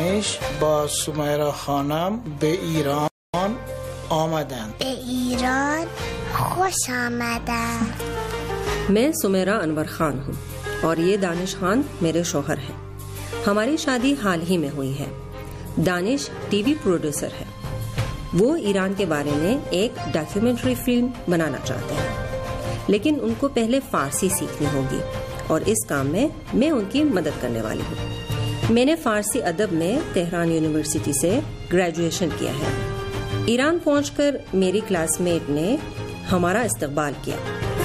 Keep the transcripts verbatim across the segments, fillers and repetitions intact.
دانش با سمیرا خانم به ایران آمدند. به ایران خوش آمدند. मैं सुमेरा अनवर खान हूँ और ये दानिश खान मेरे शौहर हैं। हमारी शादी हाल ही में हुई है। दानिश टीवी प्रोड्यूसर है। वो ईरान के बारे में एक डॉक्यूमेंट्री फिल्म बनाना चाहते हैं, लेकिन उनको पहले फारसी सीखनी होगी और इस काम में मैं उनकी मदद करने वाली हूँ। मैंने फारसी अदब में तेहरान यूनिवर्सिटी से ग्रेजुएशन किया है। ईरान पहुंचकर मेरी क्लासमेट ने हमारा इस्तकबाल किया।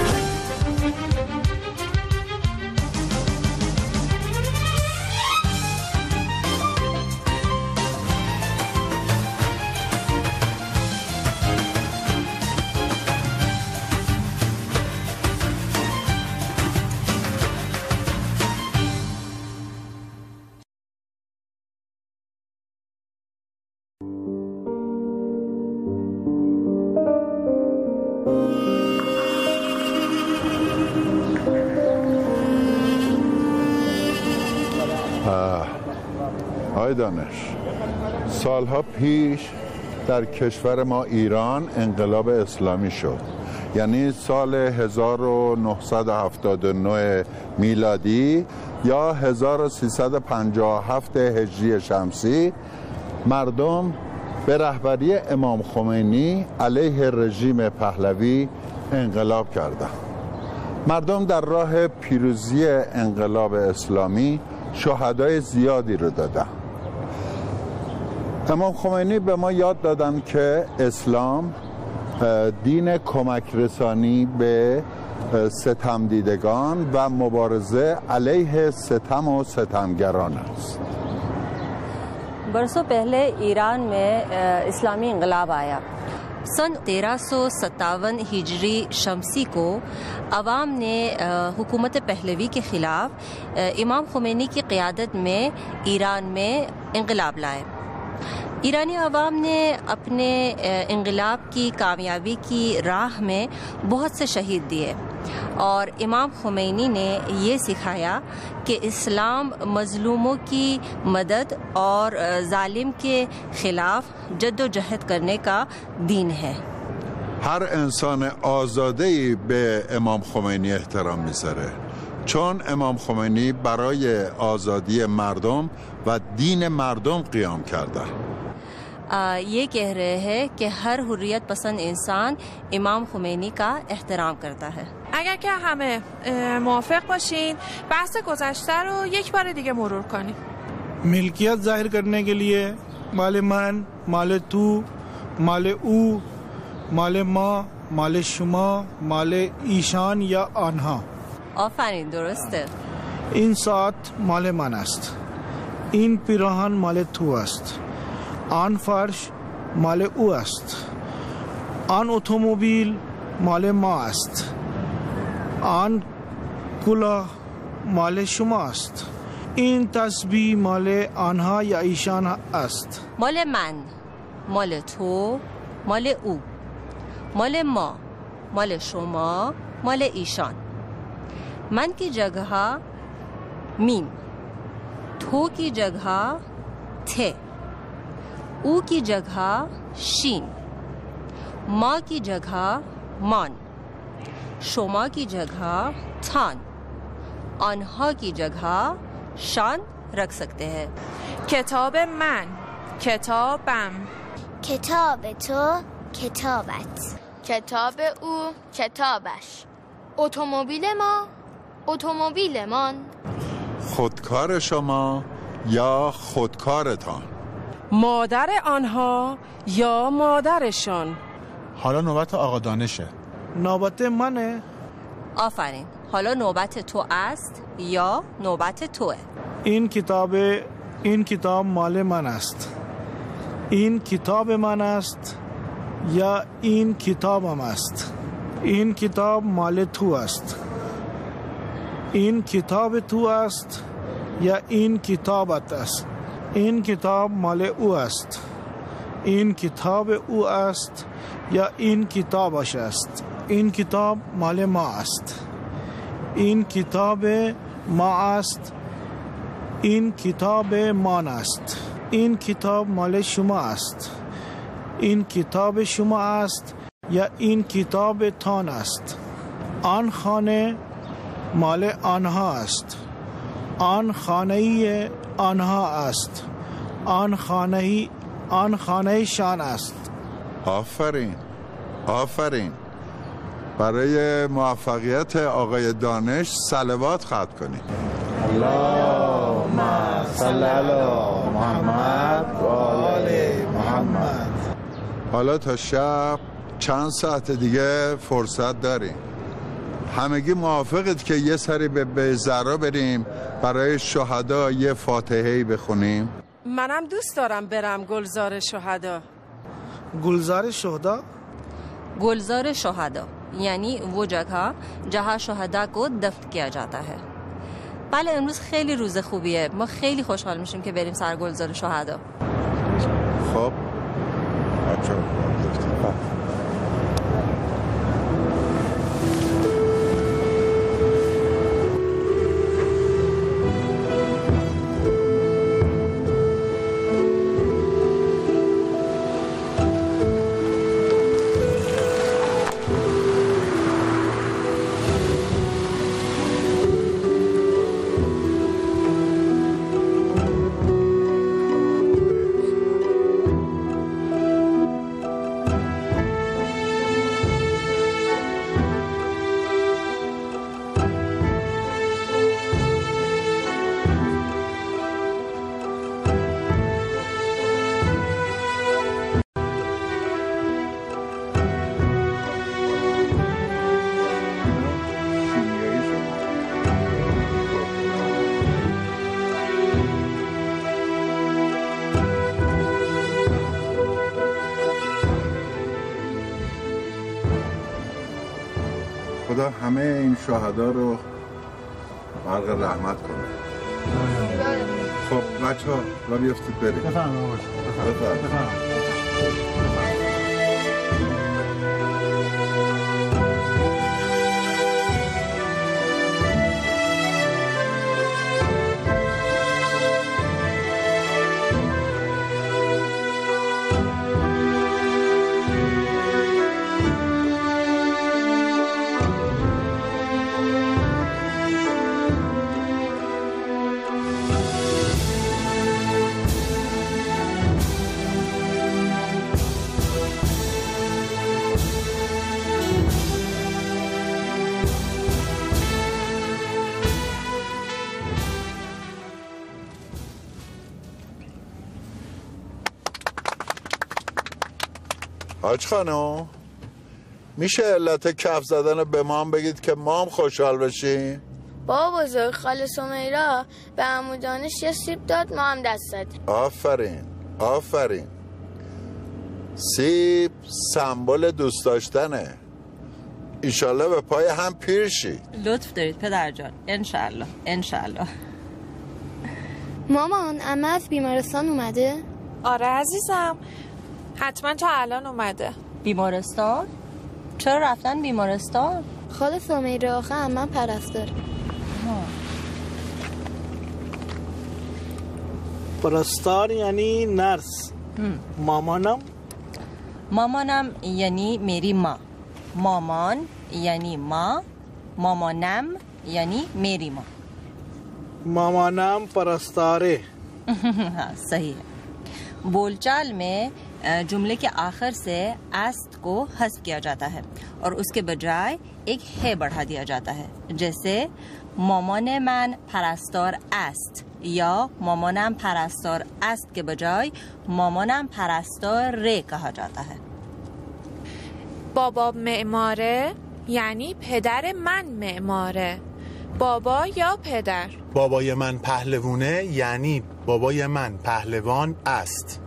آقای دانش، سالها پیش در کشور ما ایران انقلاب اسلامی شد، یعنی سال هزار و نهصد و هفتاد و نه میلادی یا هزار و سیصد و پنجاه و هفت هجری شمسی. مردم به رهبری امام خمینی علیه رژیم پهلوی انقلاب کردند. مردم در راه پیروزی انقلاب اسلامی شهدای زیادی رو دادن. امام خمینی به ما یاد دادن که اسلام دین کمک رسانی به ستم دیدگان و مبارزه علیه ستم و ستمگران است. बरसों पहले ईरान में इस्लामी इंकलाब आया। सन तेरह सौ सत्तावन हिजरी शमसी को अवाम ने हुकूमत पहलवी के ख़िलाफ़ इमाम खुमैनी की क़ियादत में ईरान में इंकलाब लाए। ईरानी अवाम ने अपने इंकलाब की कामयाबी की राह में बहुत से शहीद दिए और इमाम खुमैनी ने ये सिखाया कि इस्लाम मज़लूमों की मदद और जालिम के ख़िलाफ़ जद्दोजहद करने का दीन है। هر انسان آزاده‌ای به امام خمینی احترام می‌ذاره، چون امام خمینی برای آزادی مردم و دین مردم قیام کرده. ये कह रहे हैं कि हर हुर्रियत पसंद इंसान इमाम खुमैनी का एहतराम करता है। اگر که همه موافق باشین بحث گذشته رو یک بار دیگه مرور کنیم. मिल्कियत जाहिर करने के लिए माले मन, माले तू, माले ऊ, माले माँ, माले शुमा, माले ईशान या आन्हा. آفرین، درسته. این ساعت مال من است. این پیراهن مال تو است. آن فرش مال او است. آن اتومبیل مال ما است. آن کلاه مال شما است. این تسبیح مال آنها یا ایشان است. مال من، مال تو، مال او، مال ما، مال شما، مال ایشان. من की जगह मीम, थो की जगह थे, ऊ की जगह शीन, माँ की जगह मान, शोमा की जगह थान, आन्हा की जगह शान रख सकते हैं. کتاب من، کتابم. کتاب تو، کتابت. کتاب او، کتابش. اتومبیل ما، اتومبیلمان. خودکار شما یا خودکارتان. مادر آنها یا مادرشان. حالا نوبت آقا دانشه. نوبت منه. آفرین، حالا نوبت تو است یا نوبت توه. این کتاب این کتاب مال من است. این کتاب من است یا این کتابم است. این کتاب مال تو است. این کتاب تو است یا این کتابت است. این کتاب مال او است. این کتاب او است یا این کتابش است. این کتاب مال ما است. این کتاب ما است. این کتاب مان است. این کتاب مال شما است. این کتاب شما است یا این کتاب تان است. آن خانه مال آنها است. آن خانه آنها است. آن خانه آن خانه شان است. آفرین آفرین. برای موفقیت آقای دانش صلوات ختم کنید. اللهم صل علی محمد و آل محمد. حالا تا شب چند ساعت دیگه فرصت داریم. همگی موافقید که یه سری به بیزرا بریم برای شهدا یه فاتحه‌ای بخونیم؟ منم دوست دارم برم گلزار شهدا. گلزار شهدا؟ गुलजार शहादा यानी वो जगह जहाँ शहादा को दफन किया जाता है. بله امروز خیلی روز خوبیه. ما خیلی خوشحال میشیم که بریم سر گلزار شهدا. خب بچه خدا همه این شهدا رو غرق رحمت کنه. خب بچه ها را بیافتید بریم. بفرمایید. بفرمایید. حاج خانم میشه علت کف زدن به ما هم بگید که ما هم خوشحال بشیم؟ بابا بزرگ خاله سمیرا به عمو دانش یه سیب داد، ما هم دست زدیم. آفرین آفرین. سیب سمبل دوست داشتنه. ایشالله به پای هم پیر شید. لطف دارید پدر جان. انشالله انشالله. مامان عمه از بیمارستان اومده؟ آره عزیزم، حتما تا الان اومده. بیمارستان؟ چرا رفتن بیمارستان؟ خاله سمیرا آخه عمه پرستاره. پرستار یعنی نرس. مامانم مامانم یعنی میری ما. مامان یعنی ما. مامانم یعنی میری ما. مامانم پرستاره. صحیح है. बोलचाल में जुमले के आखिर से अस्त को हस्फ किया जाता है और उसके बजाय एक है बढ़ा दिया जाता है, जैसे مامان من پرستار است یا مامانم پرستار است के बजाय مامانم پرستار ره कहा जाता है. بابا معماره یعنی پدر من معماره. بابا یا پدر؟ بابای من پهلوونه یعنی بابای من پهلوان است.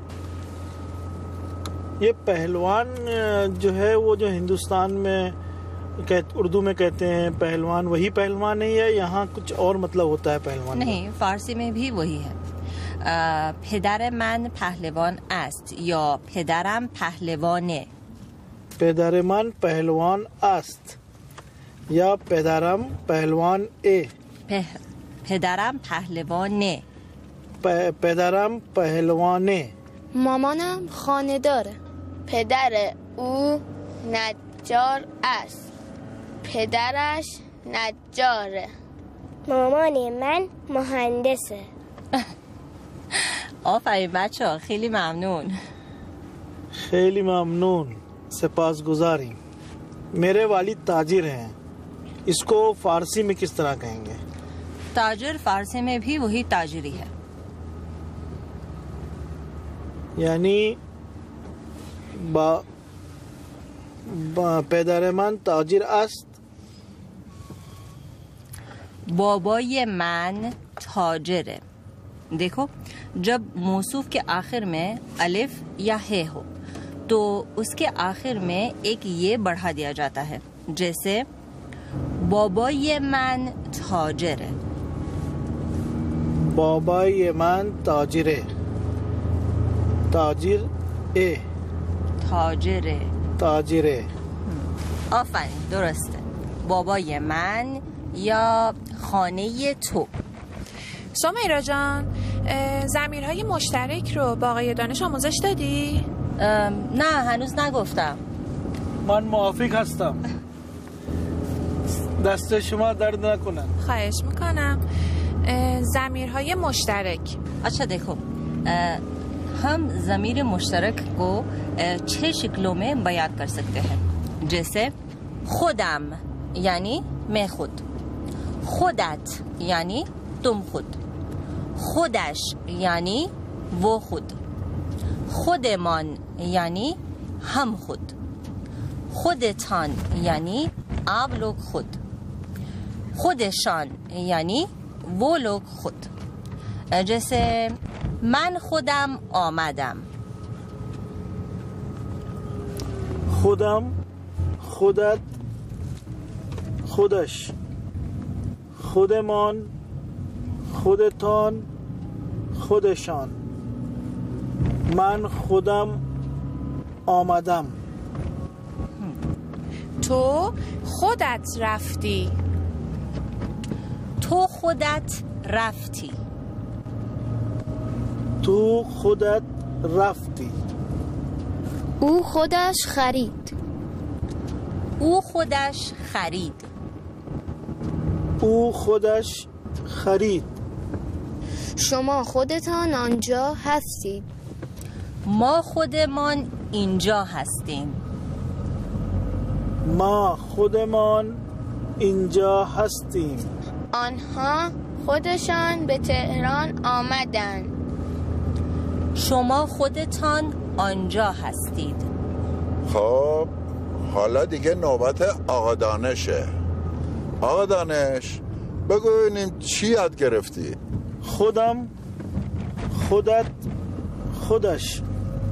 ये पहलवान जो है वो जो हिंदुस्तान में उर्दू में कहते हैं पहलवान, वही पहलवान है या यहाँ कुछ और मतलब होता है पहलवान? नहीं, फारसी में भी वही है. پدر من پهلوان است یا پدرم پهلوانه. پدر من پهلوان است یا پدرم پهلوان ای. پدرم پهلوانه. پ- پدرم پهلوانه. مامانم خانه داره. پدر او نجار است. پدرش نجاره. مامان من مهندسه. آفرین بچه ها، خیلی ممنون. خیلی ممنون. سپاسگزاریم. मेरे वालिद ताजिर हैं. इसको फारसी में किस तरह कहेंगे? ताजिर फारसी में भी वही ताजिरी है. यानी با با پدر من تاجر است. بابای من تاجره. देखो जब मौसूफ के आखिर में अलिफ या हे हो तो उसके आखिर में एक ये बढ़ा दिया जाता है, जैसे بابای من تاجره. بابای من تاجره. تاجر ای تاجره. تاجره. آفرین درسته. بابای من یا خانه تو. سمیرا جان، ضمیرهای مشترک رو با آقای دانش آموزش دادی؟ نه هنوز نگفتم. من موافق هستم. دست شما درد نکنه. خواهش میکنم. ضمیرهای مشترک. अच्छा देखो हम ज़मीर मुश्तरक को छह शक्लों में बयान कर सकते हैं, जैसे खुदम यानी मैं खुद, खुदत यानी तुम खुद, खुदश यानी वो खुद, खुदमान यानी हम खुद, खुदतान यानी आप लोग खुद, खुदशान यानी वो लोग खुद. जैसे من خودم آمدم. خودم، خودت، خودش، خودمان، خودتان، خودشان. من خودم آمدم. تو خودت رفتی. تو خودت رفتی. تو خودت رفتی. او خودش خرید. او خودش خرید. او خودش خرید. شما خودتان آنجا هستید. ما خودمان اینجا هستیم. ما خودمان اینجا هستیم. آنها خودشان به تهران آمدند. شما خودتان آنجا هستید. خب حالا دیگه نوبت آقا دانشه. آقا دانش بگو ببینیم چی یاد گرفتی؟ خودم، خودت، خودش،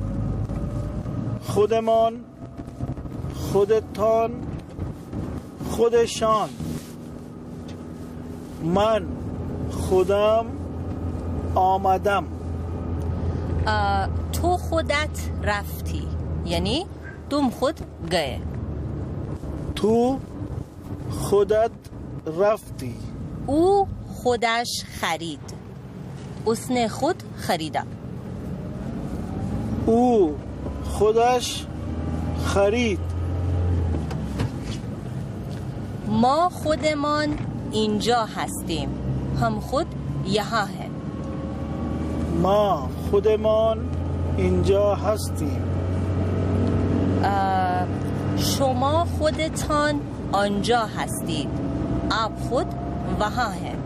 خودمان، خودتان، خودشان. من خودم آمدم. تو خودت رفتی یعنی तुम खुद गए. تو خودت رفتی. او خودش خرید. उसने खुद खरीदा. او خودش خرید. ما خودمان اینجا هستیم. हम खुद यहाँ हैं. ما خودمان اینجا هستیم. شما خودتان آنجا هستید. आप खुद वहाँ हैं.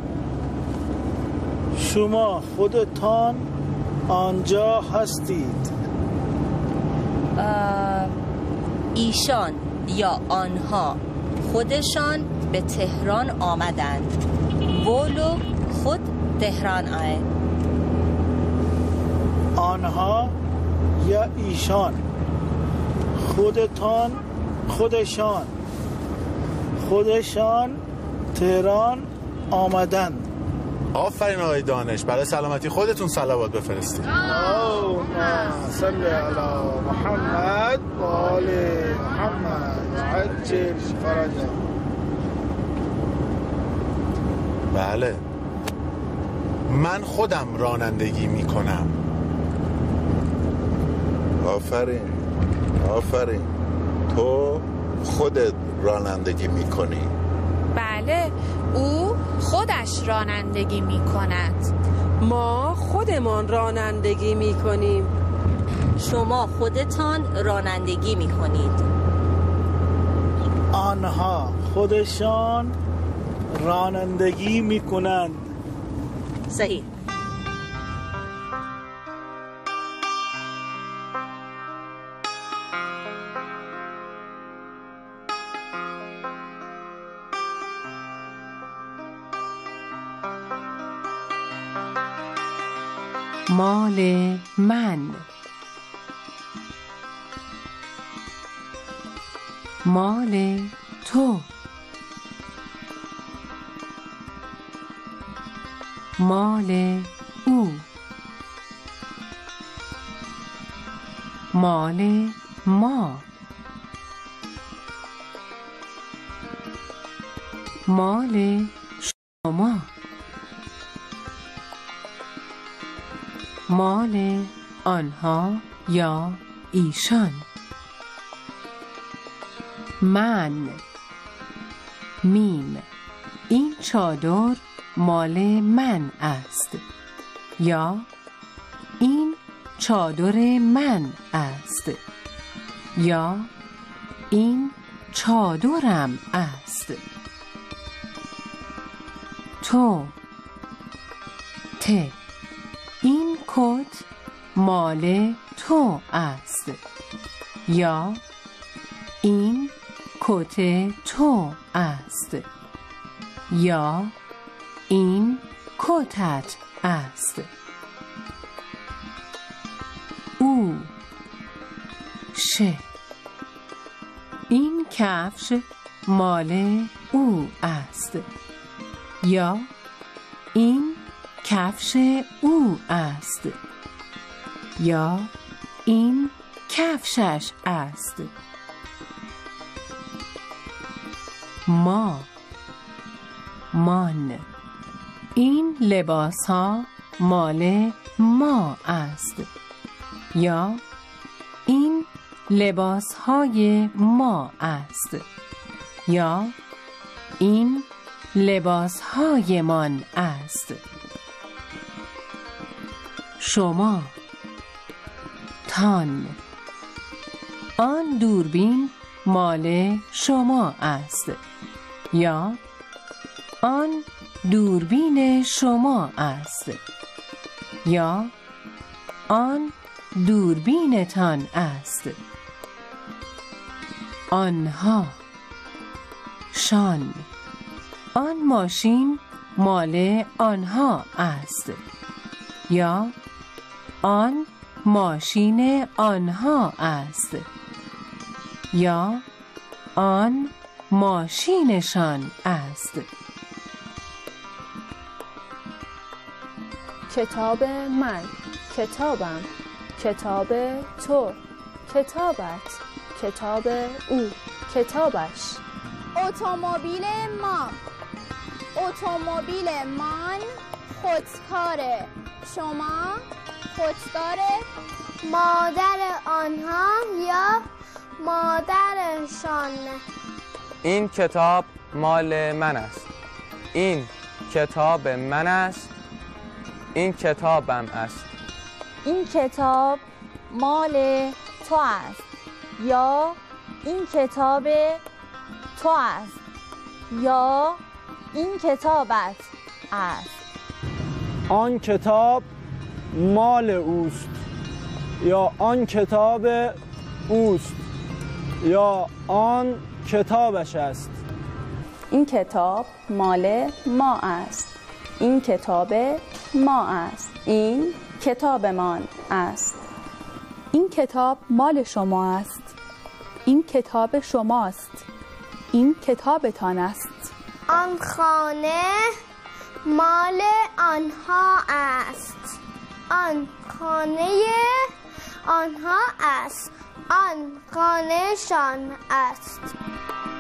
شما خودتان آنجا هستید. ایشان یا آنها خودشان به تهران آمدند. वो लोग खुद تهران आए. آنها یا ایشان، خودتان، خودشان، خودشان تهران آمدند. آفرین آقای دانش، برای سلامتی خودتون صلوات بفرستید. اللهم صل علی محمد و آل محمد عجل فرجهم. بله من خودم رانندگی می کنم. آفرین آفرین، تو خودت رانندگی می کنی. بله، او خودش رانندگی می کند. ما خودمان رانندگی می کنیم. شما خودتان رانندگی می کنید. آنها خودشان رانندگی می کنند. صحیح. مال من، مال تو، مال او، مال ما، مال شما، مال آنها یا ایشان. من، میم، این چادر مال من است، یا این چادر من است، یا این چادرم است. تو، ته، این کت مال تو است، یا این کت تو است، یا این کتت است. او، شه، این کفش مال او است، یا این کفش او است، یا این کفشش است. ما، مان، این لباس ها مال ما است، یا این لباس های ما است، یا این لباس های من است. شما، تان، آن دوربین مال شما است، یا آن دوربین شما است، یا آن دوربینتان است. آنها، شان، آن ماشین مال آنها است، یا آن ماشین آنها است، یا آن ماشینشان است. کتاب من، کتابم، کتاب تو، کتابت، کتاب او، کتابش. اتومبیل ما، اتومبیل من خودکاره، شما خودکاره. مادر آنها یا مادرشان. این کتاب مال من است، این کتاب من است، این کتابم است. این کتاب مال تو است، یا این کتاب تو است، یا این کتابت است. آن کتاب مال اوست، یا آن کتاب اوست، یا آن کتابش است. این کتاب مال ما است، این کتاب ما است، این کتابمان است. این کتاب مال شما است، این کتاب شماست، این کتابتان است. آن خانه مال آنها است، آن خانه آنها است، آن خانه شان است.